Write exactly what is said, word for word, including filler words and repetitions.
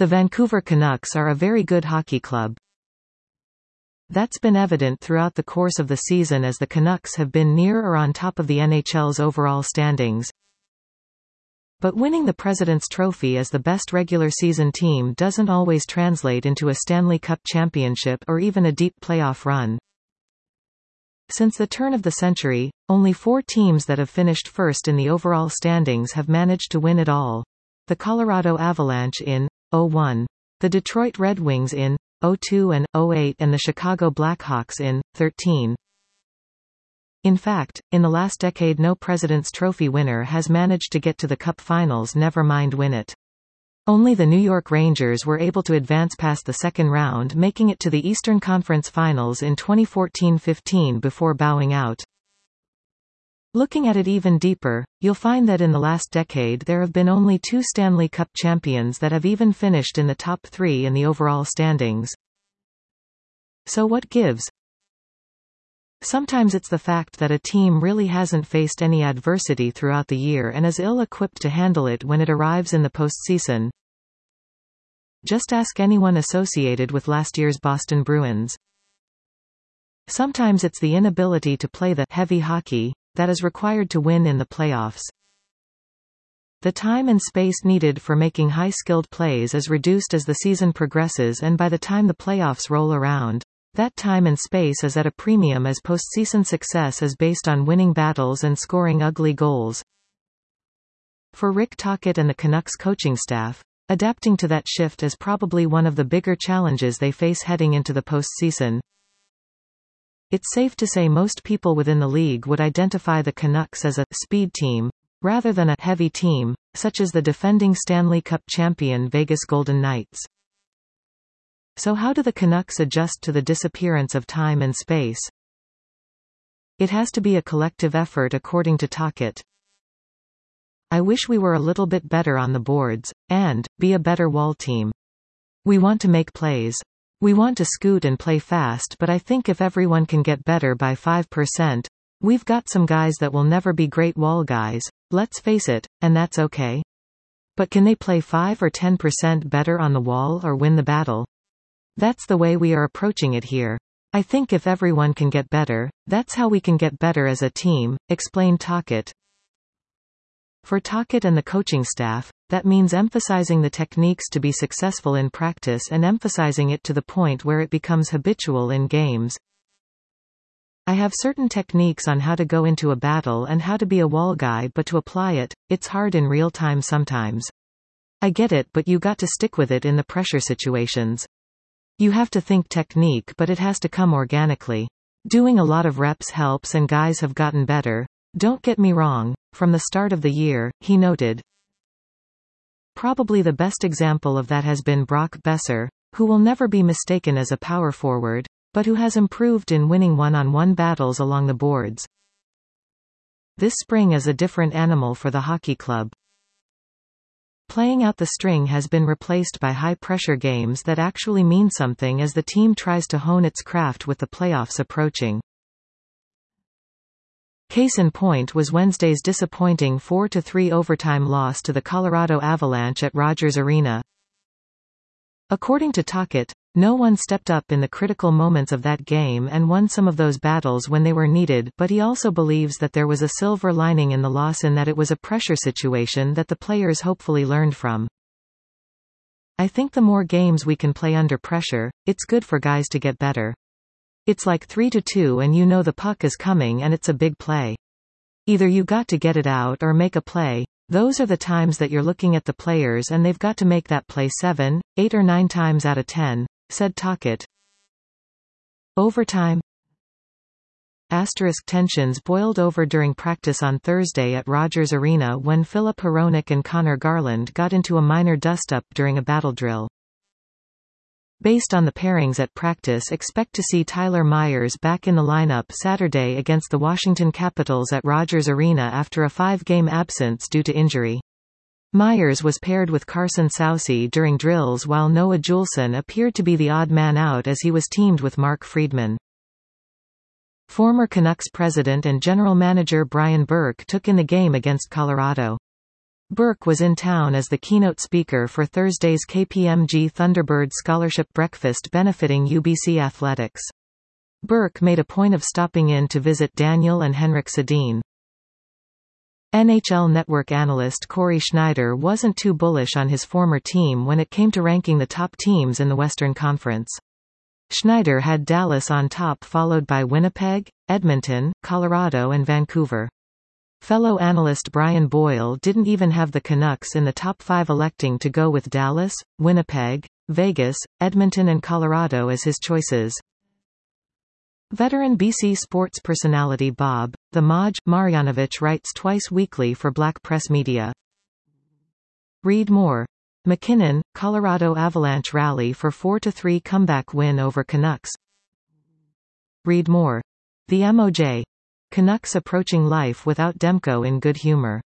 The Vancouver Canucks are a very good hockey club. That's been evident throughout the course of the season as the Canucks have been near or on top of the N H L's overall standings. But winning the President's Trophy as the best regular season team doesn't always translate into a Stanley Cup championship or even a deep playoff run. Since the turn of the century, only four teams that have finished first in the overall standings have managed to win it all. The Colorado Avalanche in oh one, the Detroit Red Wings in oh two and oh eight, and the Chicago Blackhawks in thirteen. In fact, in the last decade no President's Trophy winner has managed to get to the Cup Finals, never mind win it. Only the New York Rangers were able to advance past the second round, making it to the Eastern Conference Finals in twenty fourteen fifteen before bowing out. Looking at it even deeper, you'll find that in the last decade there have been only two Stanley Cup champions that have even finished in the top three in the overall standings. So what gives? Sometimes it's the fact that a team really hasn't faced any adversity throughout the year and is ill-equipped to handle it when it arrives in the postseason. Just ask anyone associated with last year's Boston Bruins. Sometimes it's the inability to play the heavy hockey that is required to win in the playoffs. The time and space needed for making high-skilled plays is reduced as the season progresses, and by the time the playoffs roll around, that time and space is at a premium as postseason success is based on winning battles and scoring ugly goals. For Rick Tocchet and the Canucks coaching staff, adapting to that shift is probably one of the bigger challenges they face heading into the postseason. It's safe to say most people within the league would identify the Canucks as a speed team, rather than a heavy team, such as the defending Stanley Cup champion Vegas Golden Knights. So how do the Canucks adjust to the disappearance of time and space? It has to be a collective effort according to Tocchet. I wish we were a little bit better on the boards, and be a better wall team. We want to make plays. We want to scoot and play fast, but I think if everyone can get better by five percent, we've got some guys that will never be great wall guys, let's face it, and that's okay. But can they play five or ten percent better on the wall or win the battle? That's the way we are approaching it here. I think if everyone can get better, that's how we can get better as a team, explained Tocchet. For Tocchet and the coaching staff, that means emphasizing the techniques to be successful in practice and emphasizing it to the point where it becomes habitual in games. I have certain techniques on how to go into a battle and how to be a wall guy, but to apply it, it's hard in real time sometimes. I get it, but you got to stick with it in the pressure situations. You have to think technique, but it has to come organically. Doing a lot of reps helps and guys have gotten better. Don't get me wrong, from the start of the year, he noted. Probably the best example of that has been Brock Boeser, who will never be mistaken as a power forward, but who has improved in winning one-on-one battles along the boards. This spring is a different animal for the hockey club. Playing out the string has been replaced by high-pressure games that actually mean something as the team tries to hone its craft with the playoffs approaching. Case in point was Wednesday's disappointing four to three overtime loss to the Colorado Avalanche at Rogers Arena. According to Tocchet, no one stepped up in the critical moments of that game and won some of those battles when they were needed, but he also believes that there was a silver lining in the loss in that it was a pressure situation that the players hopefully learned from. I think the more games we can play under pressure, it's good for guys to get better. It's like three to two and you know the puck is coming and it's a big play. Either you got to get it out or make a play. Those are the times that you're looking at the players and they've got to make that play seven, eight or nine times out of ten, said Tocchet. Overtime. Asterisk tensions boiled over during practice on Thursday at Rogers Arena when Filip Hronek and Connor Garland got into a minor dust-up during a battle drill. Based on the pairings at practice, expect to see Tyler Myers back in the lineup Saturday against the Washington Capitals at Rogers Arena after a five-game absence due to injury. Myers was paired with Carson Soucy during drills while Noah Juulsen appeared to be the odd man out as he was teamed with Mark Friedman. Former Canucks president and general manager Brian Burke took in the game against Colorado. Burke was in town as the keynote speaker for Thursday's K P M G Thunderbird Scholarship Breakfast benefiting U B C Athletics. Burke made a point of stopping in to visit Daniel and Henrik Sedin. N H L Network analyst Corey Schneider wasn't too bullish on his former team when it came to ranking the top teams in the Western Conference. Schneider had Dallas on top, followed by Winnipeg, Edmonton, Colorado and Vancouver. Fellow analyst Brian Boyle didn't even have the Canucks in the top five, electing to go with Dallas, Winnipeg, Vegas, Edmonton and Colorado as his choices. Veteran B C sports personality Bob, the Maj, Marjanovic writes twice weekly for Black Press Media. Read more. McKinnon, Colorado Avalanche rally for four to three comeback win over Canucks. Read more. The M O J. Canucks approaching life without Demko in good humor.